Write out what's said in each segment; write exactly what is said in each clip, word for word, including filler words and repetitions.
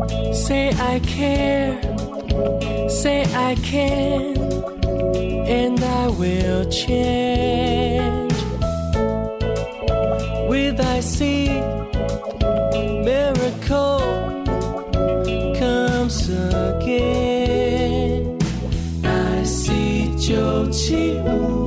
Say I care, say I can, and I will change. With I see miracle comes again. I see 九七五。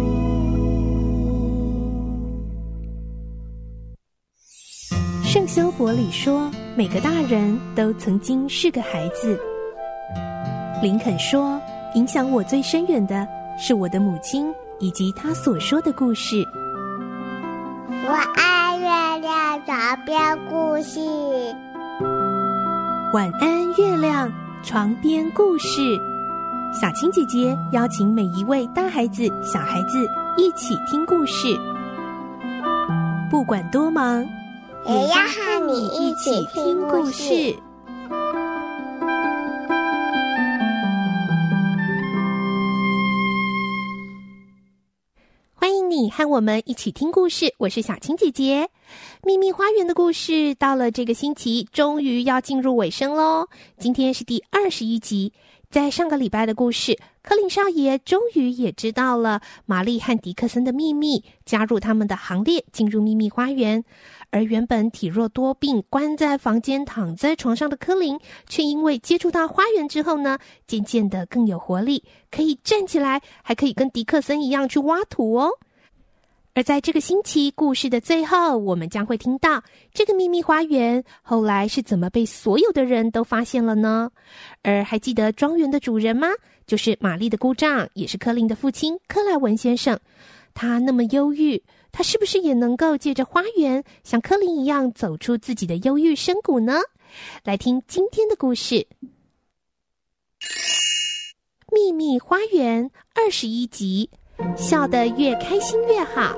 圣修伯里说，每个大人都曾经是个孩子。林肯说，影响我最深远的是我的母亲以及她所说的故事。 我爱月亮床边故事。 晚安，月亮床边故事。小青姐姐邀请每一位大孩子、小孩子一起听故事，不管多忙， 也要和你一起听故事。 欢迎你和我们一起听故事，我是小青姐姐。秘密花园的故事到了这个星期终于要进入尾声咯，今天是第二十一集。在上个礼拜的故事，柯林少爷终于也知道了玛丽和迪克森的秘密，加入他们的行列，进入秘密花园。而原本体弱多病，关在房间躺在床上的柯林，却因为接触到花园之后呢，渐渐的更有活力，可以站起来，还可以跟迪克森一样去挖土哦。而在这个星期故事的最后，我们将会听到这个秘密花园后来是怎么被所有的人都发现了呢？而还记得庄园的主人吗？就是玛丽的姑丈，也是柯林的父亲克莱文先生。他那么忧郁，他是不是也能够借着花园像柯林一样走出自己的忧郁深谷呢？来听今天的故事，秘密花园二十一集，笑得越开心越好。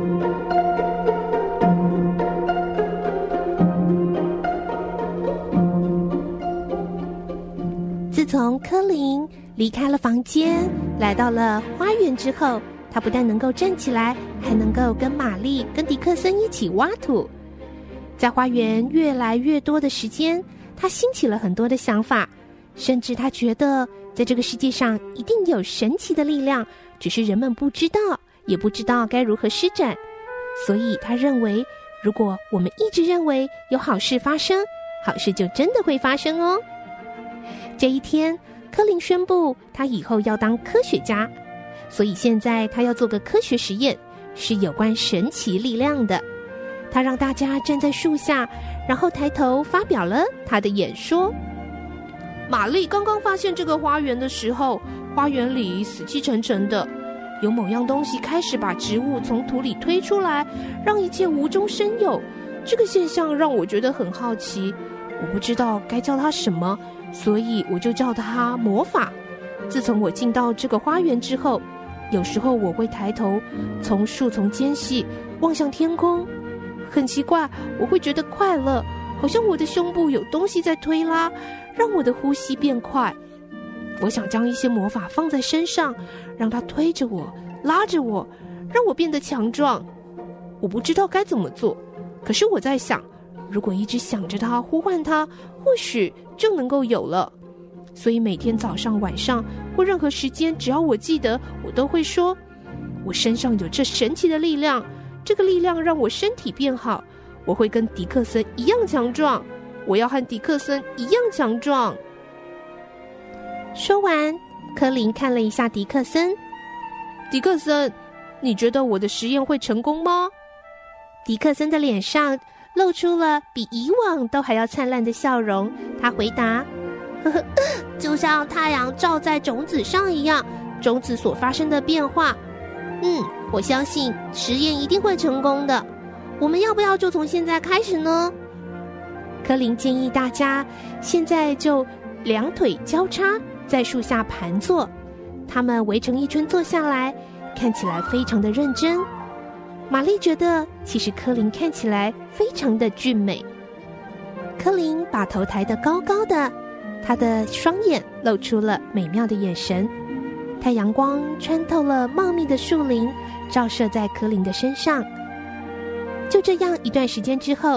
自从柯林离开了房间，来到了花园之后，他不但能够站起来，还能够跟玛丽、跟迪克森一起挖土。在花园越来越多的时间，他兴起了很多的想法，甚至他觉得在这个世界上一定有神奇的力量，只是人们不知道，也不知道该如何施展。所以他认为，如果我们一直认为有好事发生，好事就真的会发生哦。这一天，柯林宣布他以后要当科学家，所以现在他要做个科学实验，是有关神奇力量的。他让大家站在树下，然后抬头发表了他的演说。玛丽刚刚发现这个花园的时候，花园里死气沉沉的，有某样东西开始把植物从土里推出来，让一切无中生有。这个现象让我觉得很好奇，我不知道该叫它什么，所以我就叫它魔法。自从我进到这个花园之后，有时候我会抬头从树丛间隙望向天空，很奇怪，我会觉得快乐，好像我的胸部有东西在推拉，让我的呼吸变快。我想将一些魔法放在身上，让它推着我，拉着我，让我变得强壮。我不知道该怎么做，可是我在想，如果一直想着它，呼唤它，或许就能够有了。所以每天早上晚上或任何时间，只要我记得，我都会说，我身上有这神奇的力量，这个力量让我身体变好，我会跟迪克森一样强壮，我要和迪克森一样强壮。说完，柯林看了一下迪克森。迪克森，你觉得我的实验会成功吗？迪克森的脸上露出了比以往都还要灿烂的笑容，他回答，呵呵，就像太阳照在种子上一样，种子所发生的变化。嗯，我相信实验一定会成功的。我们要不要就从现在开始呢？柯林建议大家现在就两腿交叉在树下盘坐，他们围成一圈坐下来，看起来非常的认真。玛丽觉得其实柯林看起来非常的俊美。柯林把头抬得高高的，他的双眼露出了美妙的眼神。太阳光穿透了茂密的树林，照射在柯林的身上。就这样一段时间之后，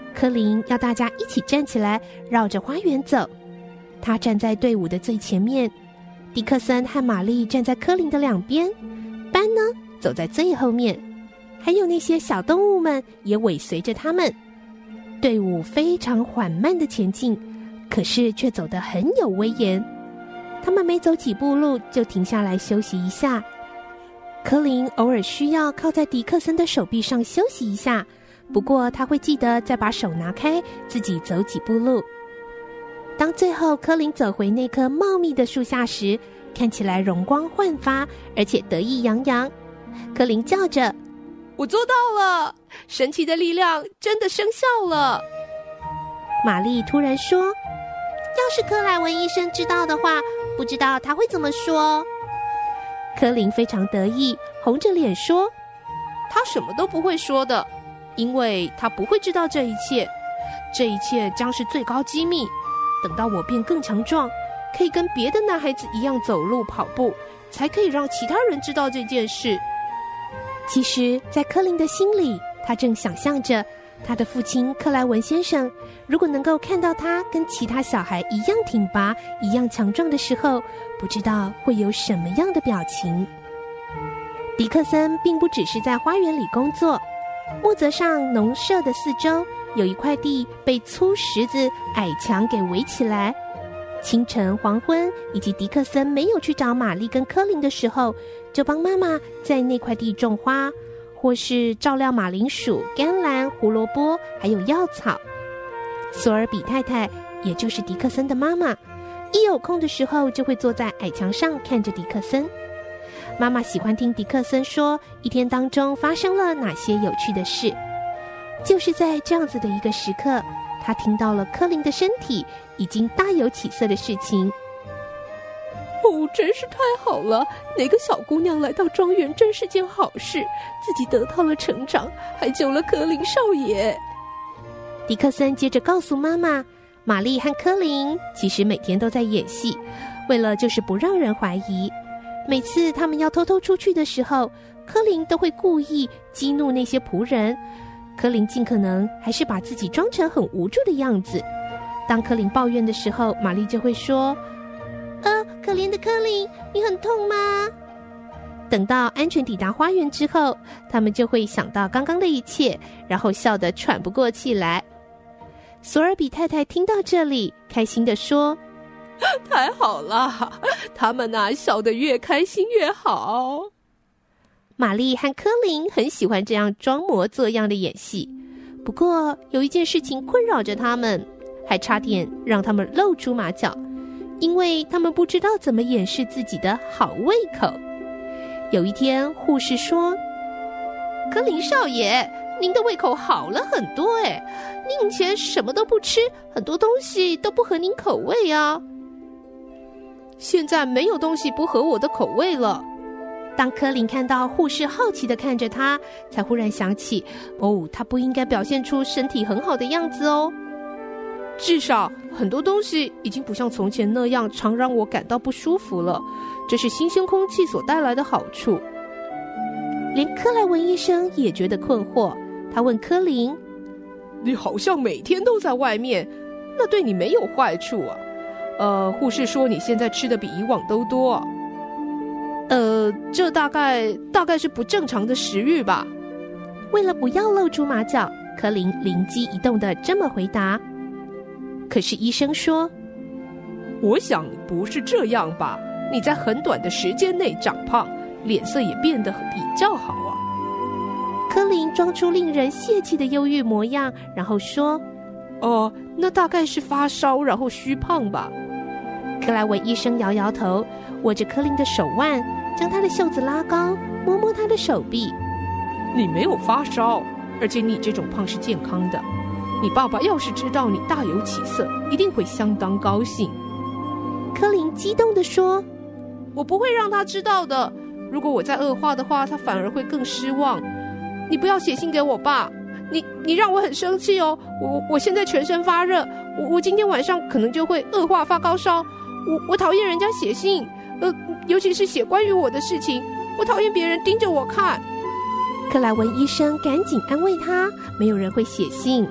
柯林要大家一起站起来，绕着花园走。他站在队伍的最前面，迪克森和玛丽站在柯林的两边，班呢走在最后面，还有那些小动物们也尾随着他们。队伍非常缓慢地前进，可是却走得很有威严。他们每走几步路就停下来休息一下。柯林偶尔需要靠在迪克森的手臂上休息一下，不过他会记得再把手拿开，自己走几步路。当最后柯林走回那棵茂密的树下时，看起来容光焕发，而且得意洋洋。柯林叫着：我做到了，神奇的力量真的生效了。玛丽突然说：要是克莱文医生知道的话，不知道他会怎么说。柯林非常得意，红着脸说：他什么都不会说的，因为他不会知道这一切，这一切将是最高机密。等到我变更强壮，可以跟别的男孩子一样走路跑步，才可以让其他人知道这件事。其实在柯林的心里，他正想象着他的父亲克莱文先生如果能够看到他跟其他小孩一样挺拔一样强壮的时候，不知道会有什么样的表情。迪克森并不只是在花园里工作，木泽上农舍的四周有一块地被粗石子矮墙给围起来。清晨黄昏以及迪克森没有去找玛丽跟柯林的时候，就帮妈妈在那块地种花，或是照料马铃薯、甘蓝、胡萝卜还有药草。索尔比太太也就是迪克森的妈妈，一有空的时候就会坐在矮墙上看着迪克森。妈妈喜欢听迪克森说一天当中发生了哪些有趣的事。就是在这样子的一个时刻，他听到了柯林的身体已经大有起色的事情。哦，真是太好了，哪个小姑娘来到庄园真是件好事，自己得到了成长，还救了柯林少爷。迪克森接着告诉妈妈，玛丽和柯林其实每天都在演戏，为了就是不让人怀疑。每次他们要偷偷出去的时候，柯林都会故意激怒那些仆人，柯林尽可能还是把自己装成很无助的样子。当柯林抱怨的时候，玛丽就会说：呃，可怜的柯林，你很痛吗？等到安全抵达花园之后，他们就会想到刚刚的一切，然后笑得喘不过气来。索尔比太太听到这里，开心地说：太好了，他们啊，笑得越开心越好。玛丽和柯林很喜欢这样装模作样的演戏，不过有一件事情困扰着他们，还差点让他们露出马脚，因为他们不知道怎么掩饰自己的好胃口。有一天，护士说：柯林少爷，您的胃口好了很多哎，您以前什么都不吃，很多东西都不合您口味啊。现在没有东西不合我的口味了。当柯林看到护士好奇地看着他，才忽然想起，哦，他不应该表现出身体很好的样子哦。至少很多东西已经不像从前那样常让我感到不舒服了，这是新鲜空气所带来的好处。连克莱文医生也觉得困惑，他问柯林：你好像每天都在外面，那对你没有坏处啊？呃，护士说你现在吃的比以往都多。呃，这大概大概是不正常的食欲吧。为了不要露出马脚，柯林灵机一动地这么回答。可是医生说：我想不是这样吧，你在很短的时间内长胖，脸色也变得比较好啊。柯林装出令人泄气的忧郁模样，然后说：哦，那大概是发烧然后虚胖吧。克莱文医生摇摇头，握着柯林的手腕，将他的袖子拉高，摸摸他的手臂。你没有发烧，而且你这种胖是健康的。你爸爸要是知道你大有起色，一定会相当高兴。柯林激动地说：我不会让他知道的，如果我再恶化的话，他反而会更失望。你不要写信给我爸，你你让我很生气哦。我我现在全身发热，我我今天晚上可能就会恶化发高烧。我我讨厌人家写信，呃，尤其是写关于我的事情，我讨厌别人盯着我看。克莱文医生赶紧安慰他，没有人会写信，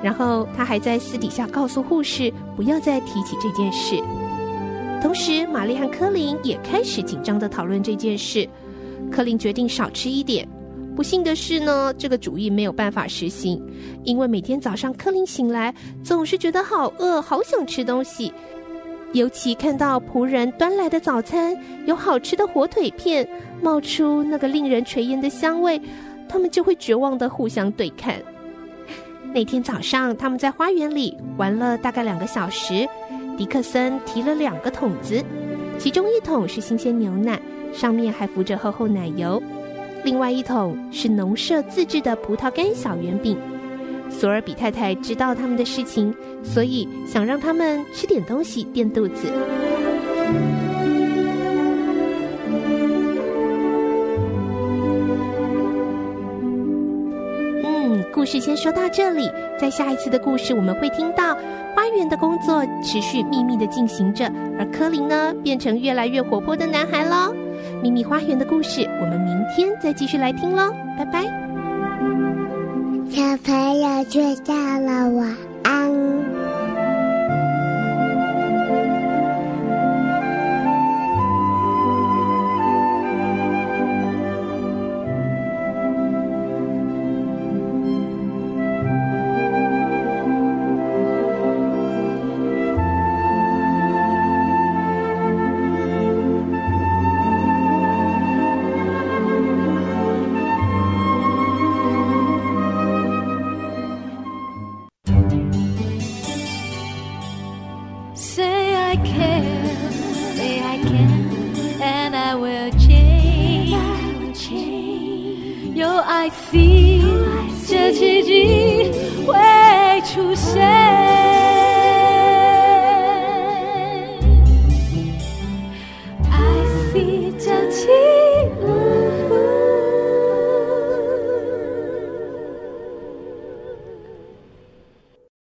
然后他还在私底下告诉护士不要再提起这件事。同时玛丽和柯林也开始紧张地讨论这件事。柯林决定少吃一点，不幸的是呢，这个主意没有办法实行，因为每天早上柯林醒来总是觉得好饿，好想吃东西，尤其看到仆人端来的早餐有好吃的火腿片，冒出那个令人垂涎的香味，他们就会绝望地互相对看。那天早上他们在花园里玩了大概两个小时，迪克森提了两个桶子，其中一桶是新鲜牛奶，上面还浮着厚厚奶油，另外一桶是农舍自制的葡萄干小圆饼。索尔比太太知道他们的事情，所以想让他们吃点东西垫肚子。嗯，故事先说到这里，在下一次的故事我们会听到花园的工作持续秘密的进行着，而柯林呢变成越来越活泼的男孩咯。秘密花园的故事我们明天再继续来听咯，拜拜。 小朋友睡觉了，晚安。 I feel 这奇迹会出现。